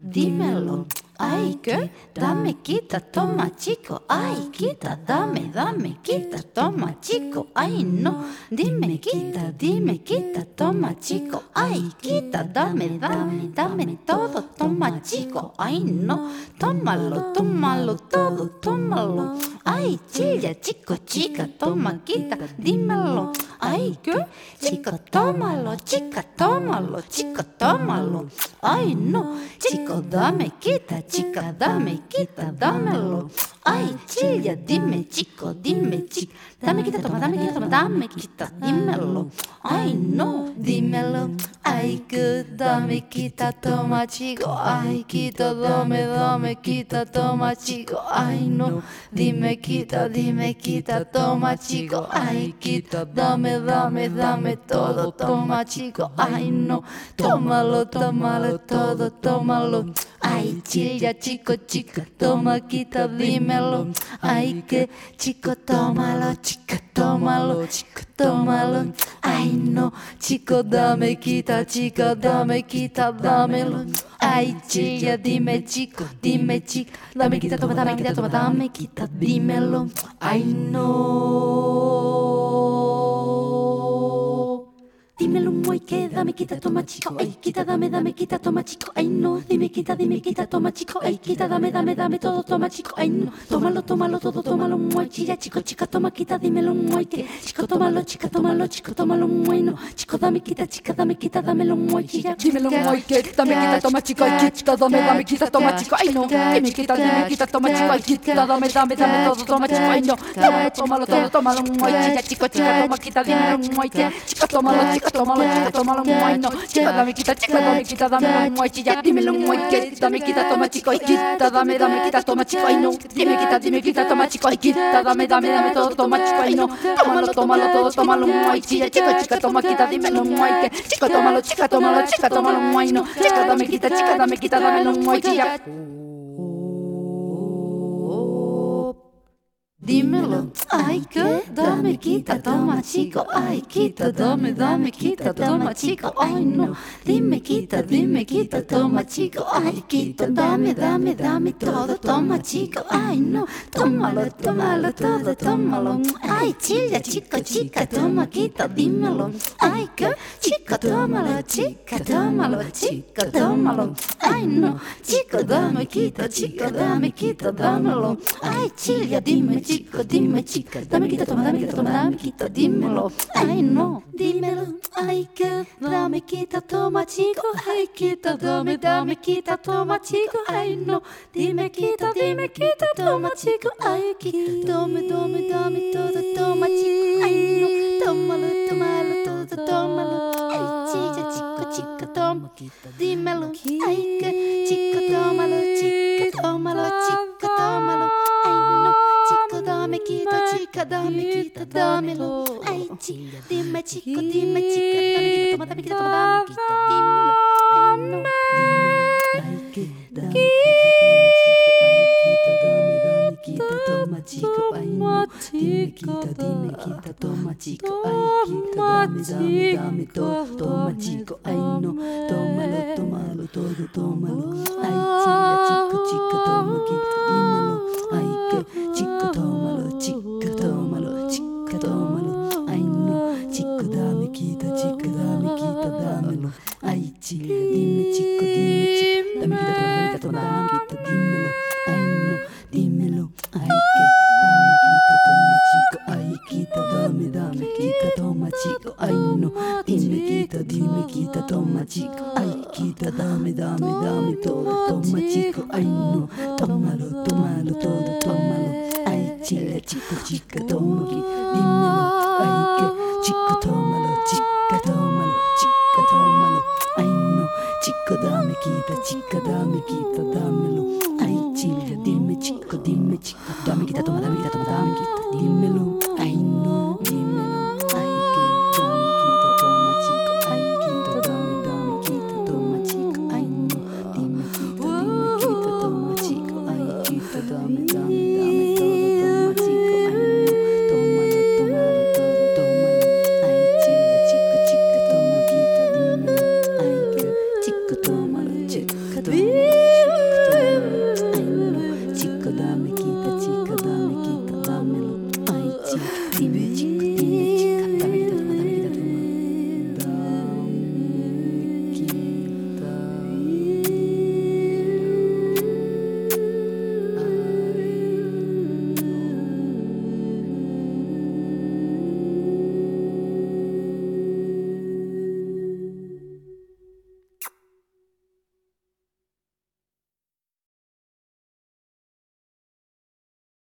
dímelo. Ay, ¿qué? Dame, quita, toma, chico. Ay, quita, dame, quita, toma, chico. Ay, no. Dime, quita, toma, chico. Ay, quita, dame todo, toma, chico. Ay, no. Tómalo todo, tómalo. Ay, chilla, chico, chica, toma, quita, dímelo. Ay, ¿qué? Chico, tómalo, chica, tómalo, chico, tómalo. Ay, no. Chico, dame, quita, chica, dame, quita, dámelo. Ay, chilla, dime, chico, dame, quita, toma, dame, quita, dímelo. Ay, no, dímelo. Ay, que dame, quita, toma, chico. Ay, quita, dame, quita, toma, chico. Ay, no, dime, quita, toma, chico. Ay, quita, dame todo, toma, chico. Ay, no, tómalo todo, tómalo. Ay, chilla, chico, chica, toma, quita, dímelo. Ay, que chico, tómalo, chica, tómalo, chico, tómalo. Ay, no, chico, dame, quita, chica, dame, quita, dámelo. Ay, chilla, dime, chico, dame, quita, toma, dame, quita, dímelo. Ay, no. Dímelo muy que dame, quita, toma, chico. Ay, quita, dame, quita, toma, chico. Ay, no, dime, quita, toma, chico. Ay, quita, dame todo, toma, chico. Ay, no, tómalo todo, tómalo muy, chilla, chico, chica, toma, quita, dímelo muy que. Chico, tómalo, chico, tómalo muy, no. Chico, dame, quita, dámelo muy, chilla. Dímelo muy que, dame, quita, toma, chico. Ay, quita, dame, quita, toma, chico. Ay, no, dime, quita, toma, chico. Ay, quita, dame todo, toma, chico. Ay, no, tómalo todo, tómalo muy, chilla, chico, chica, toma, quita, dímelo muy que. Chico, tómalo, chico, tómalo muy, no. Chico, dame, quita, dámelo muy, chilla. Dímelo muy que, dame, quita, toma, chico. Ay, quita, dame, quita, toma, chico. Ay, no, dime, quita, toma, chico. Ay, quita, dame todo, toma, chico. Ay, no, tómalo todo, tómalo muy, chilla, chica, toma, quita, dímelo muy que. Chico, tómalo, tómalo muy, no. Chico, dame, quita, dámelo muy, chilla. Dímelo, ay, que dame, quita, toma, chico. Ay, quita, dame, quita, toma, chico. Ay, no, dime, quita, toma, chico. Ay, quita, dame todo, toma, chico. Ay, no, tómalo todo, tómalo. Ay, chilla, chico, chica, toma, quita, dímelo. Ay, que chico, tómalo, tómalo. Ay, no, chico, dame, quita, dámelo. Ay, chilla, dime, chico, dame, quita, toma, dame, quita, dímelo. Ay, no, dímelo. Ay, que dame, quita, toma, chico. Ay, quita, dame, quita, toma, chico. Ay, no, dime, quita, toma, chico. Ay, quita, dame todo, toma, chico. Ay, no, tómalo todo, tómalo. Ay, chilla, chico, toma, dímelo. Ay, que chico, tómalo, tómalo. Ay, no, chico, dame, quita, dámelo. Ay, chico, dime, chico, dame, quita, toma, dame, quita, dímelo. Ay, no, ay, que dame, quita, toma, chico. Ay, no, dime, quita, toma, chico. Ay, quita, dame todo, toma, chico. Ay, no, tómalo todo, tómalo. Ay, chica, toma, quita, dímelo. Ay, que chico, tómalo, ay, no, chico, dame, quita, dámelo. Ay, chica, dime, chico, dame, quita, toma, dame, quita, dímelo. Ay, no, dímelo. Ay, que dame, quita, toma, chico. Ay, quita, dame, quita, toma, chico. Ay, no, dime, quita, toma, chico. Ay, quita, dame todo, toma, chico. Ay, no, tómalo todo, tómalo. Ay, chilla, chico, chica, toma, dímelo. Ay, que chico, tómalo. Ay, no, chico, dame, quita, dámelo. Ay, chilla, dime, chico, dame, quita, toma, dame, quita, dímelo. Ay, no, dímelo. Ay, que dame, quita, toma, chico. Ay, quita, dame, quita, toma, chico. Ay, no, dime, quita, toma, chico. Ay, quita, dame todo, toma, chico. Ay, no, tómalo todo, tómalo. Ay, chilla, chico, toma, quita, dímelo. Ay, que chico, tómalo, chica, toma. chico, dime chico.